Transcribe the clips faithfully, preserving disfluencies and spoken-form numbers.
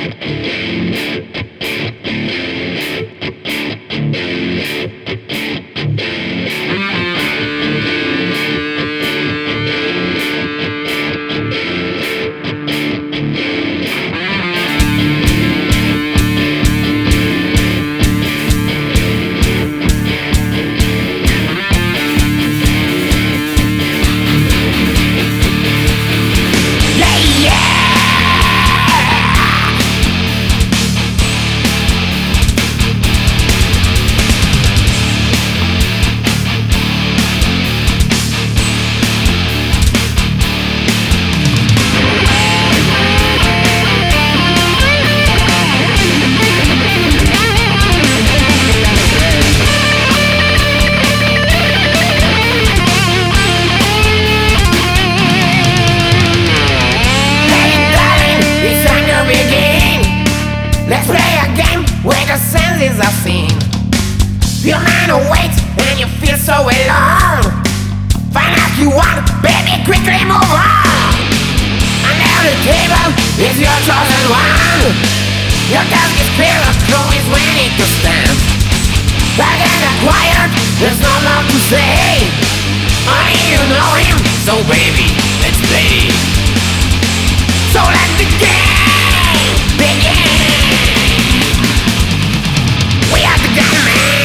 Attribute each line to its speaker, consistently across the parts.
Speaker 1: Your mind awaits and you feel so alone. Find out you want, baby, quickly move on. Under the table is your chosen one. Your task is clear, the crew is ready to stand. Back and acquired, there's no more to say. Only you know him, so baby, let's play. So let the game begin. We are the gunmen,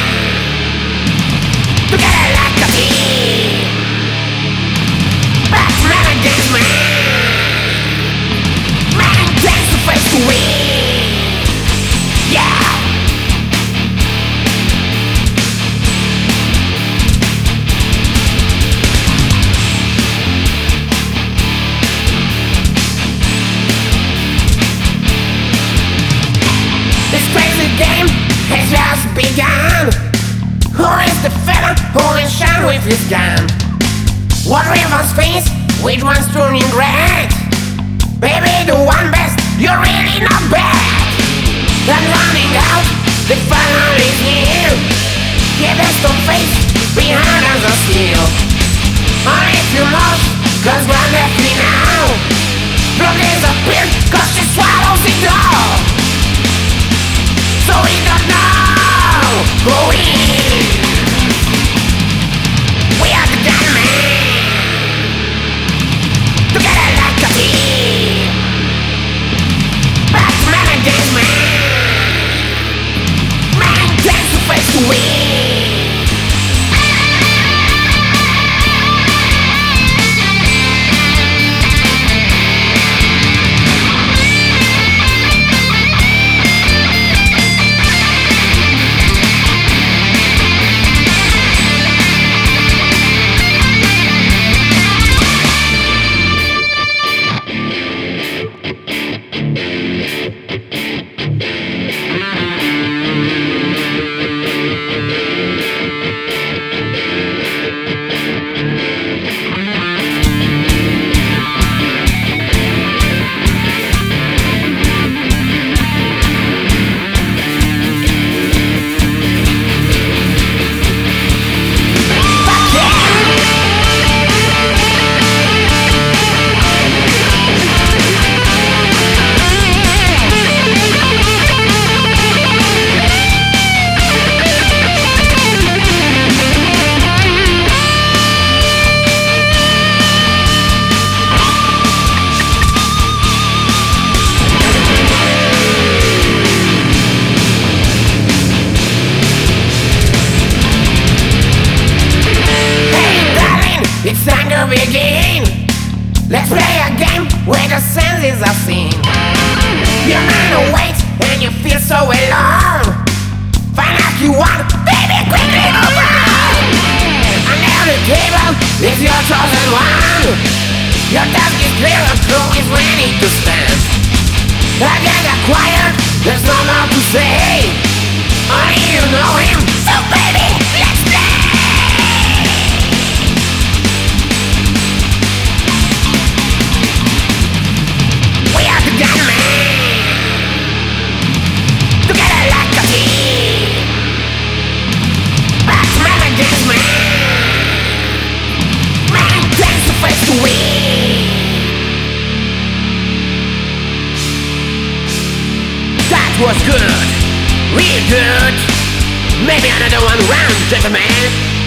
Speaker 1: together like a team. Batman against man, man takes the face to win. Yeah. This crazy game has just begun. Who is the fella who will shine with his gun? What rivers face, which one's turning red? Baby, the one best, you're really not bad. Then running out, the final is here. Yeah, there's no face, behind us are steel. Only if you must, cause we're deathly now. Blood disappeared, cause she swallows it all. So we don't know who is. We are the gunmen, together like a team. Batman against man, man takes the face to win. It's time to begin. Let's play a game where the senses are seen. Your mind awaits and you feel so alone. Find out you want, baby, quickly move on. Under the table is your chosen one. Your task is clear, the crew is ready to stand. Again acquired, there's no more to say. Only you know him, so baby, let's play. We are the gunmen, together like a team. Batman against man, man takes the face to win. was good, real good. Maybe another one round, gentlemen.